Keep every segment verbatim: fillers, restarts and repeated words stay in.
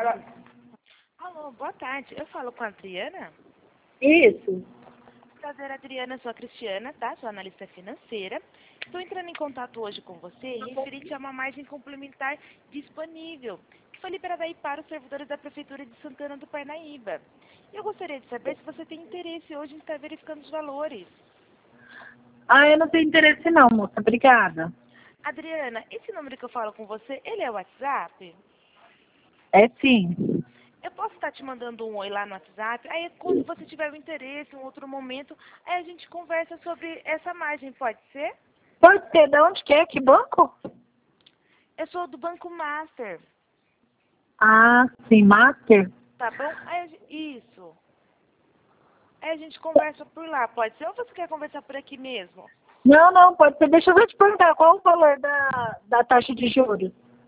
Fala. Alô, boa tarde. Eu falo com a Adriana? Isso. Prazer, Adriana. Sou a Cristiana, tá? Sou analista financeira. Estou entrando em contato hoje com você referente a uma margem complementar disponível, que foi liberada aí para os servidores da Prefeitura de Santana do Parnaíba. E eu gostaria de saber se você tem interesse hoje em estar verificando os valores. Ah, eu não tenho interesse não, moça. Obrigada. Adriana, esse número que eu falo com você, ele é o WhatsApp? É sim. Eu posso estar te mandando um oi lá no WhatsApp, aí quando você tiver um interesse, em um outro momento, aí a gente conversa sobre essa margem, pode ser? Pode ser. De onde que é? Que banco? Eu sou do Banco Master, Ah, sim. Master? tá bom? Aí a gen- isso. Aí a gente conversa por lá, pode ser? Ou você quer conversar por aqui mesmo? Não, não. Pode ser. Deixa eu só te perguntar. Qual o valor da, da taxa de juros?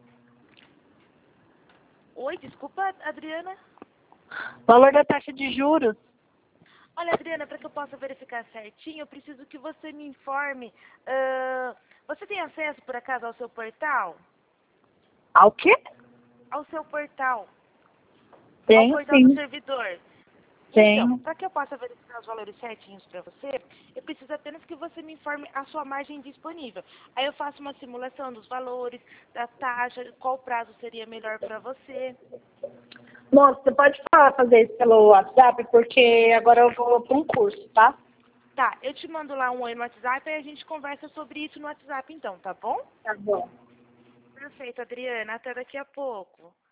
Oi, desculpa, Adriana. Valor da taxa de juros? Olha, Adriana, para que eu possa verificar certinho, eu preciso que você me informe. ah, você tem acesso, por acaso, ao seu portal? Ao quê? Ao seu portal. Ao Tenho portal do sim. servidor. Então, Tenho. para que eu possa verificar os valores certinhos para você, eu preciso apenas que você me informe a sua margem disponível. Aí eu faço uma simulação dos valores, da taxa, qual prazo seria melhor para você. Moça, você pode falar, fazer isso pelo WhatsApp, porque agora eu vou para um curso, tá? Tá, eu te mando lá um oi no WhatsApp e a gente conversa sobre isso no WhatsApp então, tá bom? Tá bom. Perfeito, Adriana. Até daqui a pouco.